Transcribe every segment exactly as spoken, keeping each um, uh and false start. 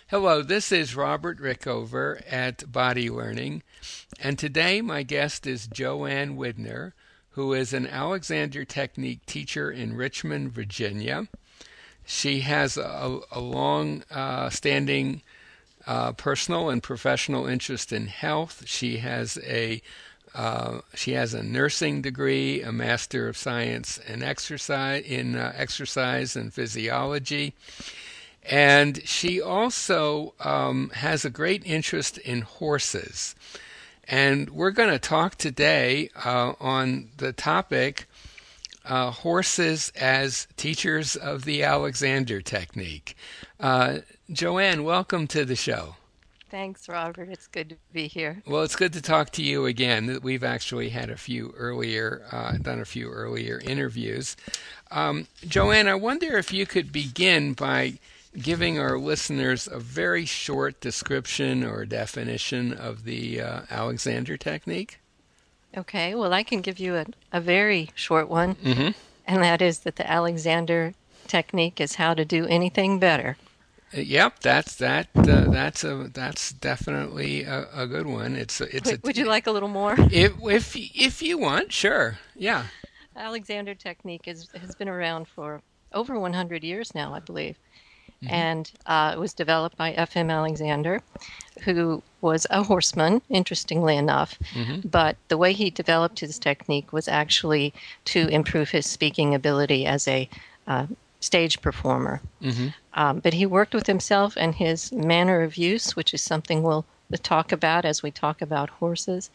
Hello, this is Robert Rickover at Body Learning, and today my guest is Joanne Widner, who is an Alexander Technique teacher in Richmond, Virginia. She has a, a long uh, standing uh, personal and professional interest in health. She has a uh, she has a nursing degree, a Master of Science in exercise in uh, exercise and physiology, and she also um, has a great interest in horses. And we're going to talk today uh, on the topic uh, horses as teachers of the Alexander Technique. Uh, Joanne, welcome to the show. Thanks, Robert. It's good to be here. Well, it's good to talk to you again. We've actually had a few earlier, uh, done a few earlier interviews. Um, Joanne, I wonder if you could begin by giving our listeners a very short description or definition of the uh, Alexander Technique. Okay, well, I can give you a, a very short one, Mm-hmm. and that is that the Alexander technique is how to do anything better. Yep, that's that. Uh, that's a that's definitely a, a good one. It's a, it's Would, a would you like a little more? if if if you want, sure, yeah. Alexander technique is, has been around for over one hundred years now, I believe. Mm-hmm. And uh, it was developed by F M. Alexander, who was a horseman, interestingly enough. Mm-hmm. But the way he developed his technique was actually to improve his speaking ability as a uh, stage performer. Mm-hmm. Um, but he worked with himself and his manner of use, which is something we'll talk about as we talk about horses,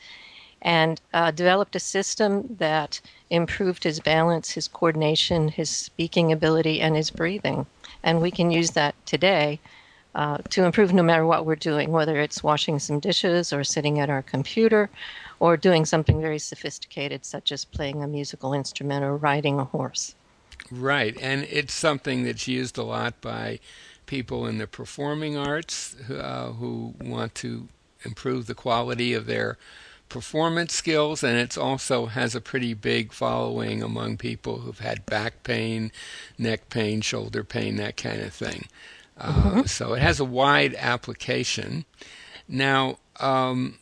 and uh, developed a system that improved his balance, his coordination, his speaking ability, and his breathing. And we can use that today uh, to improve no matter what we're doing, whether it's washing some dishes or sitting at our computer or doing something very sophisticated, such as playing a musical instrument or riding a horse. Right, and it's something that's used a lot by people in the performing arts uh, who want to improve the quality of their performance skills, and it also has a pretty big following among people who've had back pain, neck pain, shoulder pain, that kind of thing. Mm-hmm. Uh, so it has a wide application. Now, um,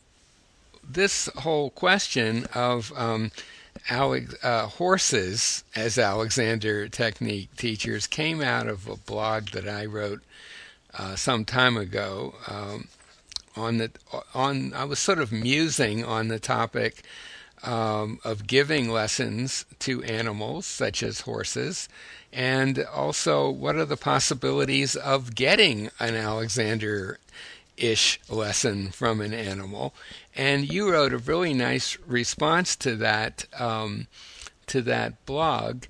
this whole question of um, Alex, uh, horses as Alexander Technique teachers came out of a blog that I wrote uh, some time ago. Um, on the on, I was sort of musing on the topic um, of giving lessons to animals such as horses, and also what are the possibilities of getting an Alexander ish lesson from an animal. And you wrote a really nice response to that um, to that blog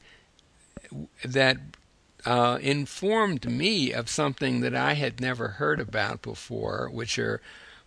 that uh, informed me of something that I had never heard about before, which are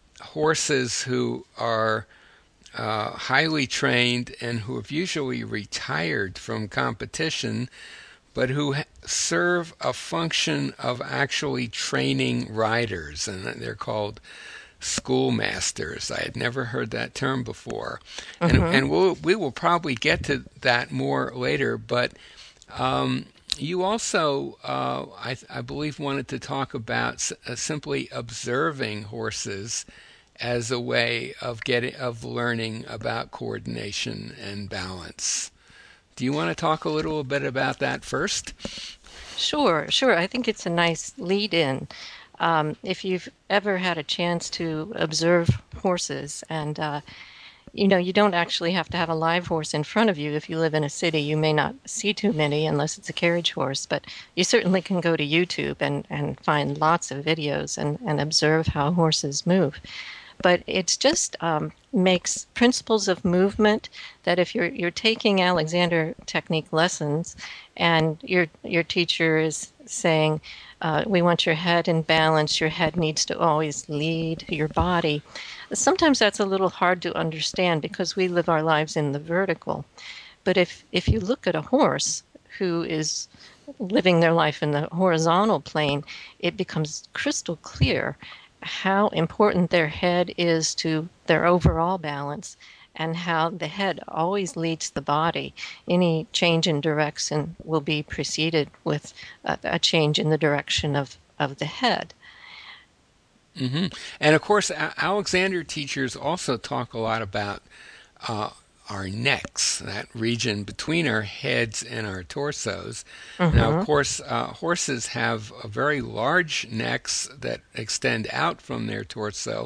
horses who are uh, highly trained and who have usually retired from competition, but who serve a function of actually training riders, and they're called schoolmasters. I had never heard that term before, and Mm-hmm. and we'll, we will probably get to that more later. But um, you also, uh, I, I believe, wanted to talk about uh, simply observing horses as a way of getting of learning about coordination and balance. Do you want to talk a little bit about that first? Sure, sure. I think it's a nice lead in. Um, if you've ever had a chance to observe horses, and uh, you know, you don't actually have to have a live horse in front of you. If you live in a city, you may not see too many unless it's a carriage horse, but you certainly can go to YouTube and, and find lots of videos and, and observe how horses move. But it's just um, makes principles of movement that if you're you're taking Alexander technique lessons and your your teacher is saying, uh, we want your head in balance, your head needs to always lead your body. Sometimes that's a little hard to understand because we live our lives in the vertical. But if if you look at a horse who is living their life in the horizontal plane, it becomes crystal clear how important their head is to their overall balance and how the head always leads the body. Any change in direction will be preceded with a, a change in the direction of, of the head. Hmm. And of course, A- Alexander teachers also talk a lot about uh, our necks, that region between our heads and our torsos. Now, of Mm-hmm. course, uh, horses have a very large necks that extend out from their torso.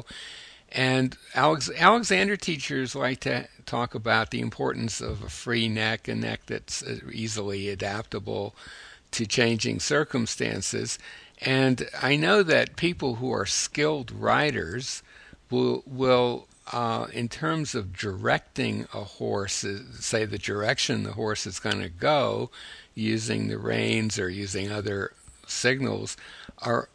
And Alex- Alexander teachers like to talk about the importance of a free neck, a neck that's uh, easily adaptable to changing circumstances. And I know that people who are skilled riders will will uh, in terms of directing a horse, uh, say the direction the horse is going to go, using the reins or using other signals, are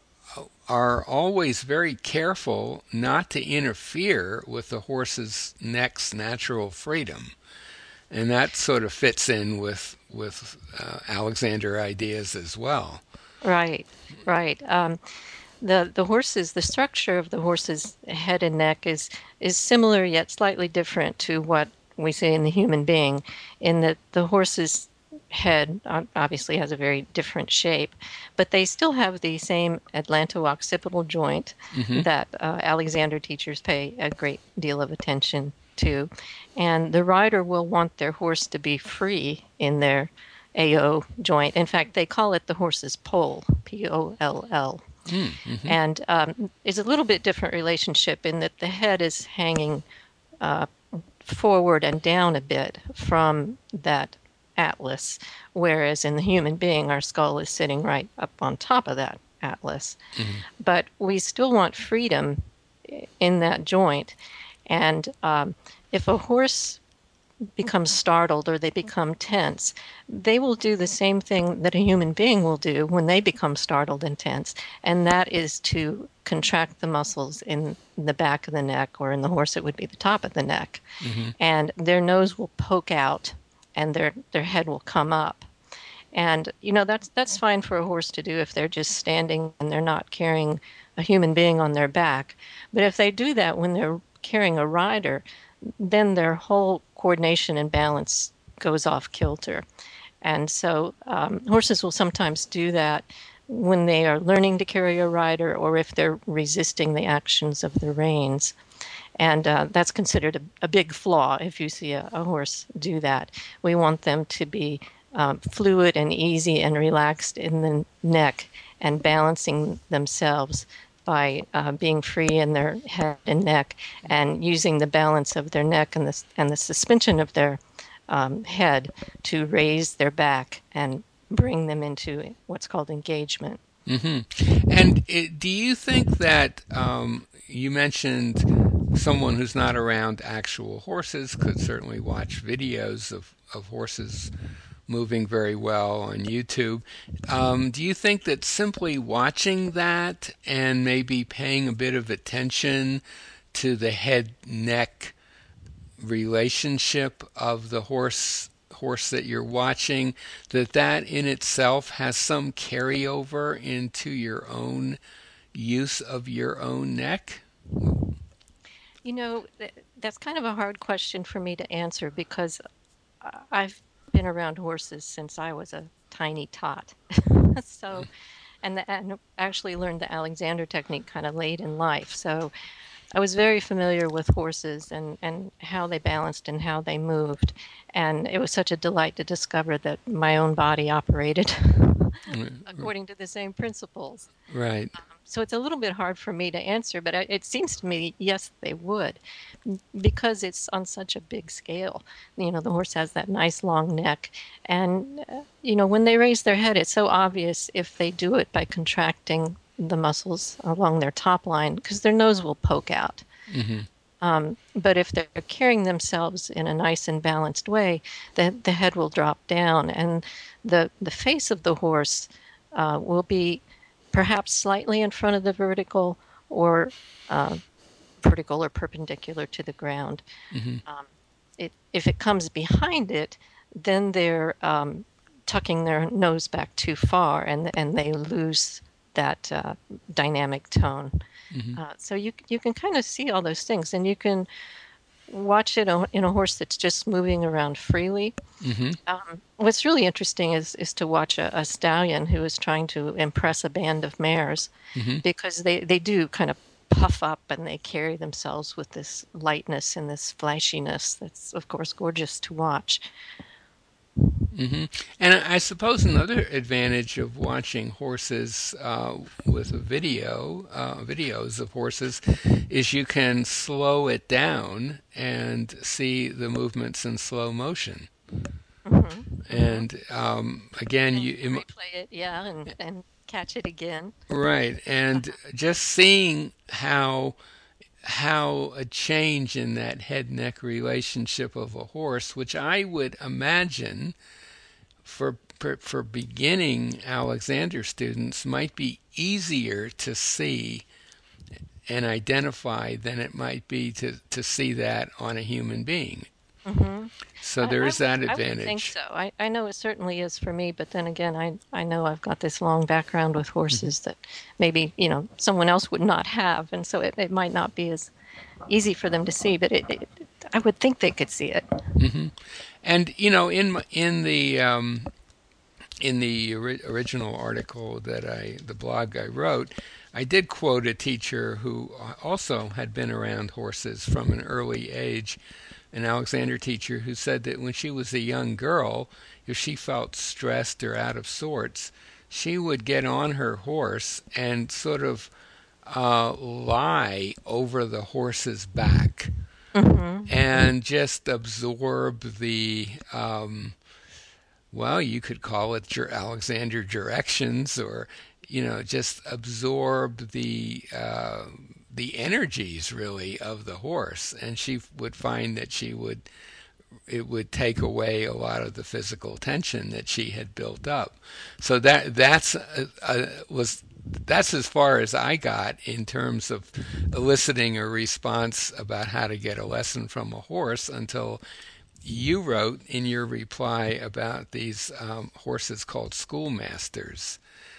are always very careful not to interfere with the horse's neck's natural freedom. And that sort of fits in with with uh, Alexander ideas as well. Right, right. Um, the the horses, the structure of the horse's head and neck is is similar yet slightly different to what we see in the human being, in that the horse's head ob- obviously has a very different shape, but they still have the same atlanto-occipital joint Hmm. that uh, Alexander teachers pay a great deal of attention to, and the rider will want their horse to be free in their A O joint. In fact, they call it the horse's poll, P O L L. Mm-hmm. And um, it's a little bit different relationship in that the head is hanging uh, forward and down a bit from that atlas, whereas in the human being, our skull is sitting right up on top of that atlas. Hmm. But we still want freedom in that joint. And um, if a horse become startled or they become tense, they will do the same thing that a human being will do when they become startled and tense, and that is to contract the muscles in the back of the neck, or in the horse it would be the top of the neck, Hmm. and their nose will poke out and their their head will come up. And you know that's that's fine for a horse to do if they're just standing and they're not carrying a human being on their back. But if they do that when they're carrying a rider, then their whole coordination and balance goes off kilter. And so um, horses will sometimes do that when they are learning to carry a rider or if they're resisting the actions of the reins. And uh, that's considered a, a big flaw if you see a, a horse do that. We want them to be um, fluid and easy and relaxed in the neck and balancing themselves by uh, being free in their head and neck and using the balance of their neck and the, and the suspension of their um, head to raise their back and bring them into what's called engagement. Hmm. And it, do you think that um, you mentioned someone who's not around actual horses could certainly watch videos of, of horses moving very well on YouTube. Um, do you think that simply watching that and maybe paying a bit of attention to the head neck relationship of the horse horse that you're watching, that that in itself has some carryover into your own use of your own neck? You know, th- that's kind of a hard question for me to answer because I- I've been around horses since I was a tiny tot. So, and, the, and actually learned the Alexander technique kind of late in life. So I was very familiar with horses and, and how they balanced and how they moved. And it was such a delight to discover that my own body operated according to the same principles. Right. So it's a little bit hard for me to answer, but I- it seems to me, yes, they would, m- because it's on such a big scale. You know, the horse has that nice long neck. And, uh, you know, when they raise their head, it's so obvious if they do it by contracting the muscles along their top line, because their nose will poke out. Hmm. Um, but if they're carrying themselves in a nice and balanced way, the, the head will drop down, and the, the face of the horse uh, will be perhaps slightly in front of the vertical or uh, vertical or perpendicular to the ground. Hmm. Um, it, if it comes behind it, then they're um, tucking their nose back too far and, and they lose that uh, dynamic tone. Hmm. Uh, so you you can kind of see all those things, and you can watch it in a horse that's just moving around freely. Hmm. Um, what's really interesting is is to watch a, a stallion who is trying to impress a band of mares, Hmm. because they they do kind of puff up and they carry themselves with this lightness and this flashiness that's, of course, gorgeous to watch. Hmm. And I suppose another advantage of watching horses uh, with a video, uh, videos of horses, is you can slow it down and see the movements in slow motion. Mm-hmm. Mm-hmm. And um, again, And you im- replay it, yeah, and, and catch it again. right, and just seeing how how a change in that head neck relationship of a horse, which I would imagine for for, for beginning Alexander students might be easier to see and identify than it might be to, to see that on a human being. Mm-hmm. So I, there I is would that I would think advantage. so. I, I know it certainly is for me, but then again, I I know I've got this long background with horses that maybe, you know, someone else would not have, and so it, it might not be as easy for them to see, but it, it I would think they could see it. Hmm. And you know, in in the um, in the ori- original article that I, the blog I wrote, I did quote a teacher who also had been around horses from an early age, an Alexander teacher who said that when she was a young girl, if she felt stressed or out of sorts, she would get on her horse and sort of uh, lie over the horse's back Mm-hmm. and just absorb the um, well, you could call it your Alexander directions, or you know, just absorb the uh, the energies really of the horse, and she would find that she would it would take away a lot of the physical tension that she had built up. So that that's uh, uh, was that's as far as I got in terms of eliciting a response about how to get a lesson from a horse until you wrote in your reply about these um, horses called schoolmasters.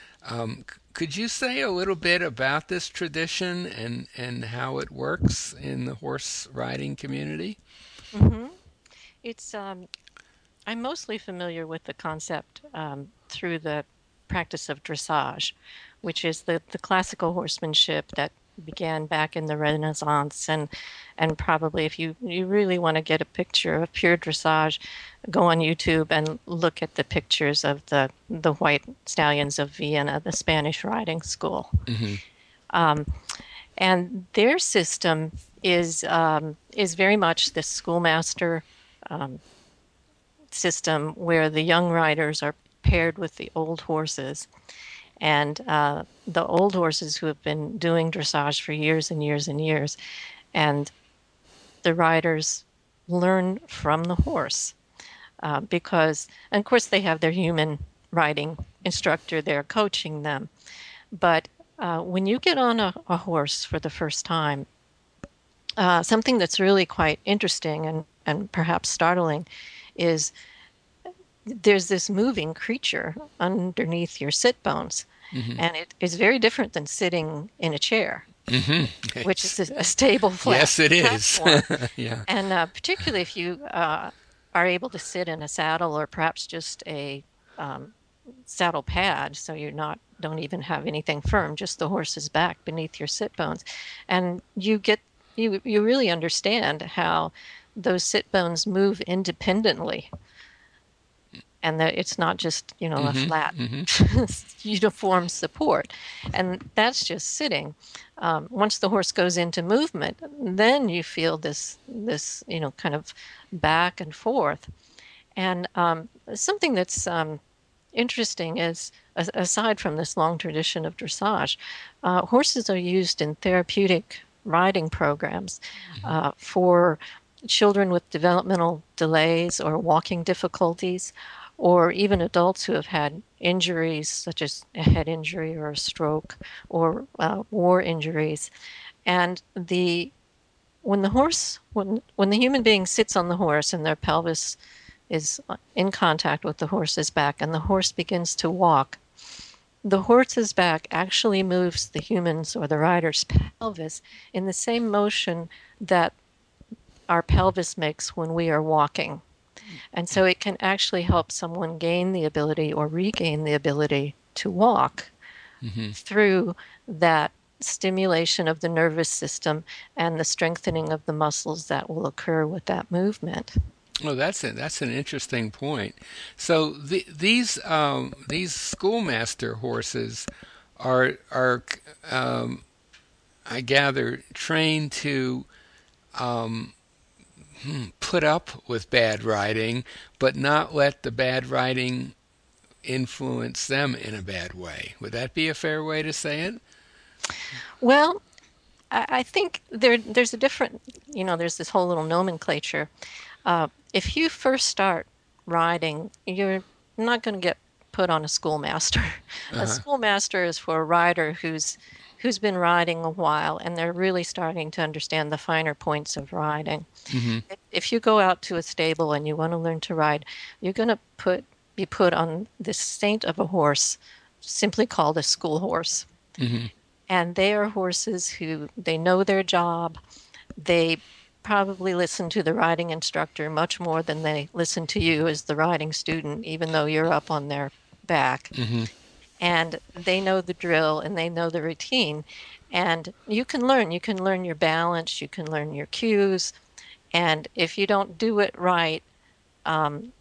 Um, c- could you say a little bit about this tradition and, and how it works in the horse riding community? Mm-hmm. It's um, I'm mostly familiar with the concept um, through the practice of dressage, which is the, the classical horsemanship that began back in the Renaissance. And and probably if you, you really want to get a picture of pure dressage, go on YouTube and look at the pictures of the, the white stallions of Vienna, the Spanish riding school. Hmm. Um, and their system is um, is very much the schoolmaster um, system where the young riders are paired with the old horses. And uh, the old horses who have been doing dressage for years and years and years. And the riders learn from the horse uh, because, and of course, they have their human riding instructor there coaching them. But uh, when you get on a, a horse for the first time, uh, something that's really quite interesting and, and perhaps startling is there's this moving creature underneath your sit bones, Hmm. and it is very different than sitting in a chair, Hmm. which Yes. is a, a stable flat Yes, it is. platform. Yeah. And uh, particularly if you uh, are able to sit in a saddle or perhaps just a um, saddle pad, so you're not don't even have anything firm, just the horse's back beneath your sit bones, and you get you you really understand how those sit bones move independently and that it's not just, you know, a Hmm. flat Hmm. uniform support. And that's just sitting. Um, once the horse goes into movement, then you feel this, this, you know, kind of back and forth. And um, something that's um, interesting is, aside from this long tradition of dressage, uh, horses are used in therapeutic riding programs uh, for children with developmental delays or walking difficulties, or even adults who have had injuries such as a head injury or a stroke or uh, war injuries. And the when the horse when when the human being sits on the horse and their pelvis is in contact with the horse's back and the horse begins to walk, the horse's back actually moves the human's or the rider's pelvis in the same motion that our pelvis makes when we are walking. And so it can actually help someone gain the ability or regain the ability to walk Hmm. through that stimulation of the nervous system and the strengthening of the muscles that will occur with that movement. Oh, that's it. That's an interesting point. So the, these um, these schoolmaster horses are are um, I gather trained to um, put up with bad riding, but not let the bad riding influence them in a bad way. Would that be a fair way to say it? Well, I, I think there there's a different, you know, there's this whole little nomenclature. Uh, if you first start riding, you're not going to get put on a schoolmaster. A Uh-huh. schoolmaster is for a rider who's who's been riding a while and they're really starting to understand the finer points of riding. Mm-hmm. If if you go out to a stable and you want to learn to ride, you're going to put be put on this saint of a horse, simply called a school horse. Mm-hmm. And they are horses who they know their job. They probably listen to the riding instructor much more than they listen to you as the riding student, even though you're up on their back. Mm-hmm. And they know the drill and they know the routine. And you can learn. You can learn your balance. You can learn your cues. And if you don't do it right, um,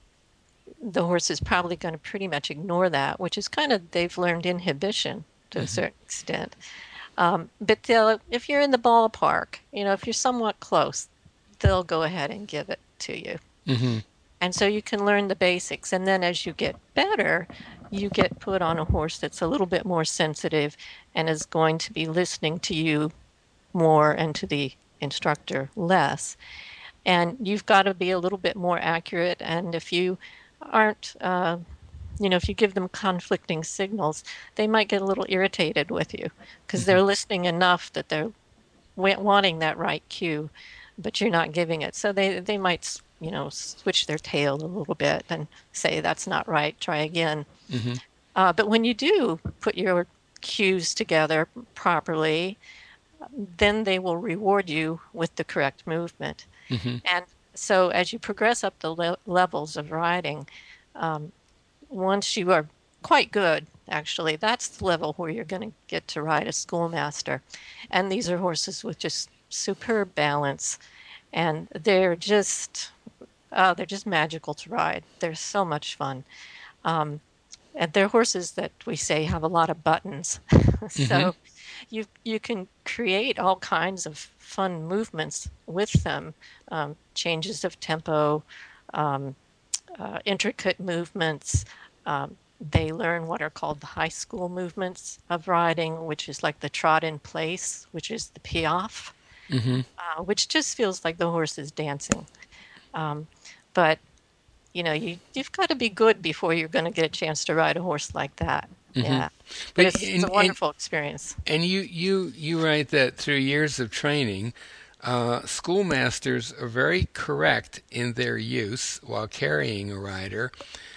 the horse is probably going to pretty much ignore that, which is kind of, they've learned inhibition to a Mm-hmm. certain extent. Um, but they'll, if you're in the ballpark, you know, if you're somewhat close, they'll go ahead and give it to you. Mm-hmm. And so you can learn the basics. And then as you get better, you get put on a horse that's a little bit more sensitive and is going to be listening to you more and to the instructor less. And you've got to be a little bit more accurate. And if you aren't, uh, you know, if you give them conflicting signals, they might get a little irritated with you because Mm-hmm. they're listening enough that they're wa- wanting that right cue, but you're not giving it. So they, they might, you know, switch their tail a little bit and say, that's not right, try again. Mm-hmm. Uh, but when you do put your cues together properly, then they will reward you with the correct movement. Mm-hmm. And so as you progress up the le- levels of riding, um, once you are quite good, actually, that's the level where you're going to get to ride a schoolmaster. And these are horses with just superb balance, and they're just uh, they're just magical to ride. They're so much fun. Um, and they're horses that we say have a lot of buttons. Mm-hmm. So you you can create all kinds of fun movements with them, um, changes of tempo, um, uh, intricate movements. Um, they learn what are called the high school movements of riding, which is like the trot in place, which is the piaffe, Mm-hmm. uh, which just feels like the horse is dancing. Um, but you know, you you've got to be good before you're going to get a chance to ride a horse like that. Mm-hmm. Yeah, but But it's, it's in, a in wonderful experience. And you, you, you write that through years of training, uh, schoolmasters are very correct in their use while carrying a rider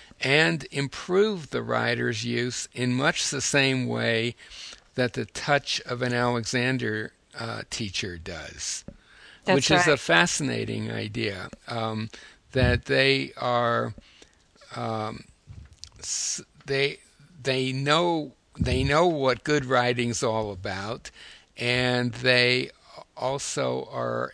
and improve the rider's use in much the same way that the touch of an Alexander uh, teacher does, which That's is a right. fascinating idea. Um, that they are um, they they know they know what good writing's all about, and they also are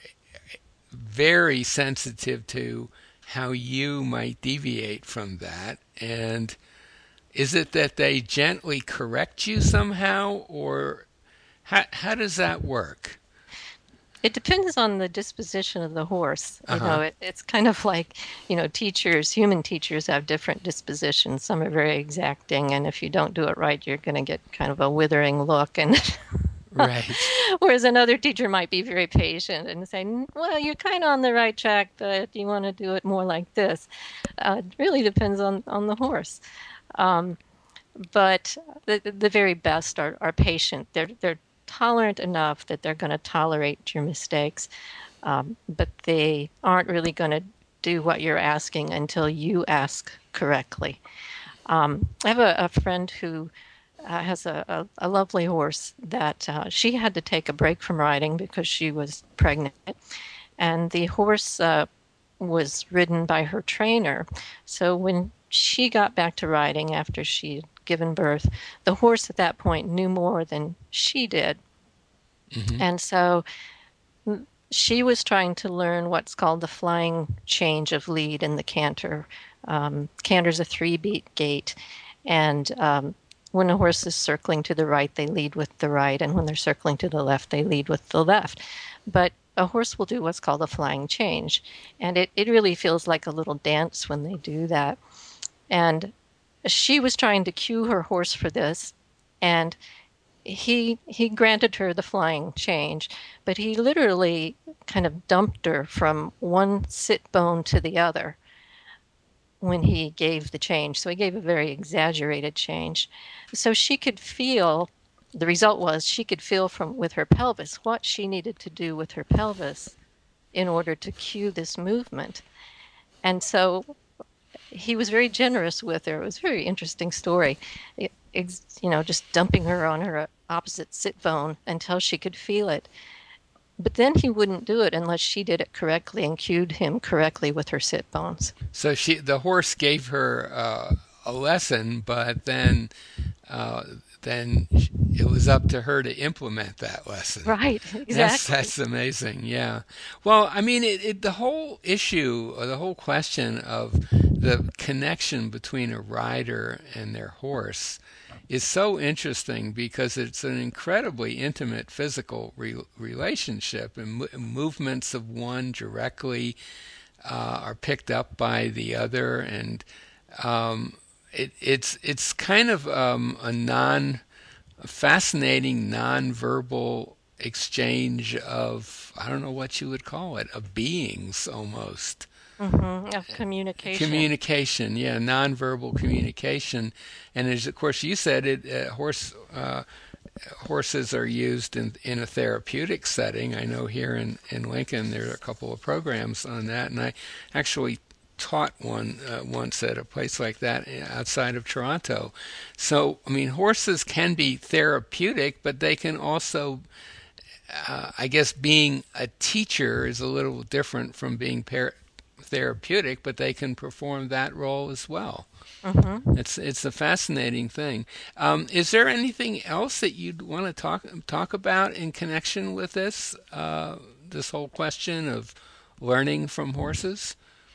very sensitive to how you might deviate from that. And is it that they gently correct you somehow, or how, how does that work? It depends on the disposition of the horse. Uh You huh. know, it, it's kind of like, you know, teachers, human teachers have different dispositions. Some are very exacting, and if you don't do it right, you're going to get kind of a withering look. And Right. whereas another teacher might be very patient and say, well, you're kind of on the right track, but you want to do it more like this. Uh, it really depends on, on the horse. Um, but the, the very best are, are patient. They're, they're tolerant enough that they're going to tolerate your mistakes, um, but they aren't really going to do what you're asking until you ask correctly. Um, I have a, a friend who uh, has a, a, a lovely horse that uh, she had to take a break from riding because she was pregnant, and the horse uh, was ridden by her trainer. So when she got back to riding after she'd given birth, the horse at that point knew more than she did. Mm-hmm. And so mm, she was trying to learn what's called the flying change of lead in the canter. Um, canter's a three-beat gait, and um, when a horse is circling to the right, they lead with the right, and when they're circling to the left, they lead with the left. But a horse will do what's called a flying change, and it, it really feels like a little dance when they do that. And she was trying to cue her horse for this, and he he granted her the flying change, but he literally kind of dumped her from one sit bone to the other when he gave the change. So he gave a very exaggerated change. So she could feel, the result was she could feel from with her pelvis what she needed to do with her pelvis in order to cue this movement. And so he was very generous with her. It was a very interesting story. It, you know, just dumping her on her opposite sit bone until she could feel it. But then he wouldn't do it unless she did it correctly and cued him correctly with her sit bones. So she, the horse gave her uh, a lesson, but then, uh, then it was up to her to implement that lesson. Right, exactly. That's that's amazing. Yeah. Well, I mean, it, it, the whole issue, or the whole question of the connection between a rider and their horse is so interesting because it's an incredibly intimate physical re- relationship, and mo- movements of one directly uh, are picked up by the other, and um, it, it's it's kind of um, a non a fascinating non-verbal exchange of, I don't know what you would call it, of beings almost. Mm-hmm. Of communication. Communication, yeah, nonverbal communication, and as of course you said, it uh, horse uh, horses are used in in a therapeutic setting. I know here in in Lincoln there are a couple of programs on that, and I actually taught one uh, once at a place like that outside of Toronto. So, I mean, horses can be therapeutic, but they can also, uh, I guess, being a teacher is a little different from being par- therapeutic, but they can perform that role as well. Mm-hmm. It's it's a fascinating thing. Um, is there anything else that you'd want to talk talk about in connection with this uh, this whole question of learning from horses?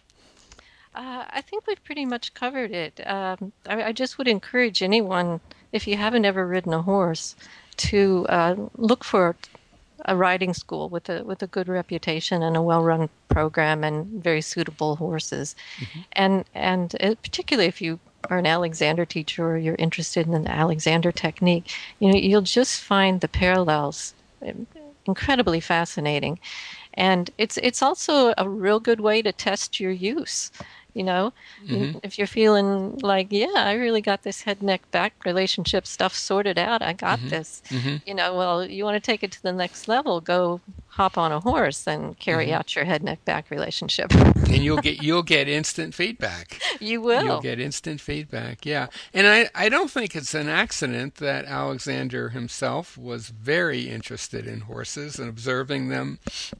Uh, I think we've pretty much covered it. Um, I, I just would encourage anyone, if you haven't ever ridden a horse, to uh, look for a riding school with a with a good reputation and a well-run program and very suitable horses. Mm-hmm. And and uh, particularly if you are an Alexander teacher or you're interested in the Alexander technique, you know, you'll just find the parallels um, incredibly fascinating. And it's it's also a real good way to test your use. You know, Mm-hmm. if you're feeling like, yeah, I really got this head neck back relationship stuff sorted out, I got Mm-hmm. this. Mm-hmm. You know, well, you want to take it to the next level, go hop on a horse and carry Mm-hmm. out your head neck back relationship. And you'll get you'll get instant feedback. You You'll will. get instant feedback. Yeah. And I, I don't think it's an accident that Alexander himself was very interested in horses and observing them,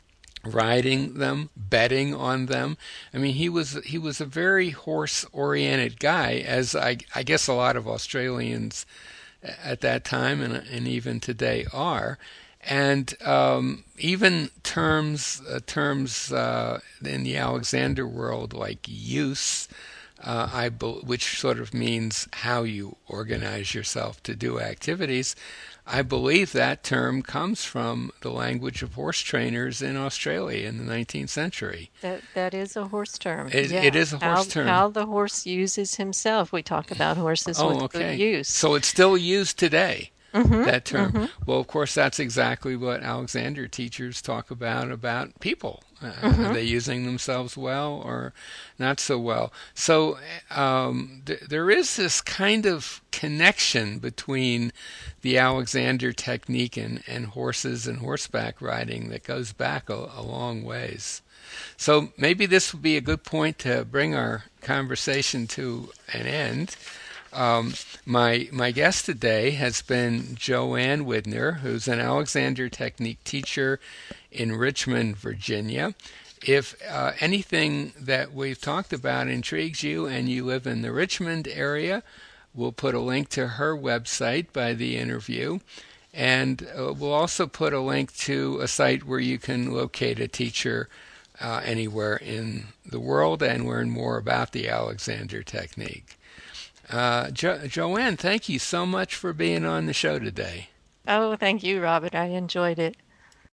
riding them, betting on them. I mean, he was he was a very horse-oriented guy, as I I guess a lot of Australians at that time and and even today are. And um, even terms uh, terms uh, in the Alexander world like use, uh, I bel which sort of means how you organize yourself to do activities. I believe that term comes from the language of horse trainers in Australia in the nineteenth century. That that is a horse term. It, Yeah. it is a How horse term. how the horse uses himself. We talk about horses Oh, with good okay. use. So it's still used today, Mm-hmm. that term. Mm-hmm. Well, of course, that's exactly what Alexander teachers talk about about people. Uh, are Mm-hmm. they using themselves well or not so well? So um, th- there is this kind of connection between the Alexander technique and, and horses and horseback riding that goes back a, a long ways. So maybe this would be a good point to bring our conversation to an end. Um, my my guest today has been Joanne Widner, who's an Alexander Technique teacher in Richmond, Virginia. If uh, anything that we've talked about intrigues you and you live in the Richmond area, we'll put a link to her website by the interview. And uh, we'll also put a link to a site where you can locate a teacher uh, anywhere in the world and learn more about the Alexander Technique. Uh, jo- Joanne, thank you so much for being on the show today. Oh, thank you, Robert. I enjoyed it.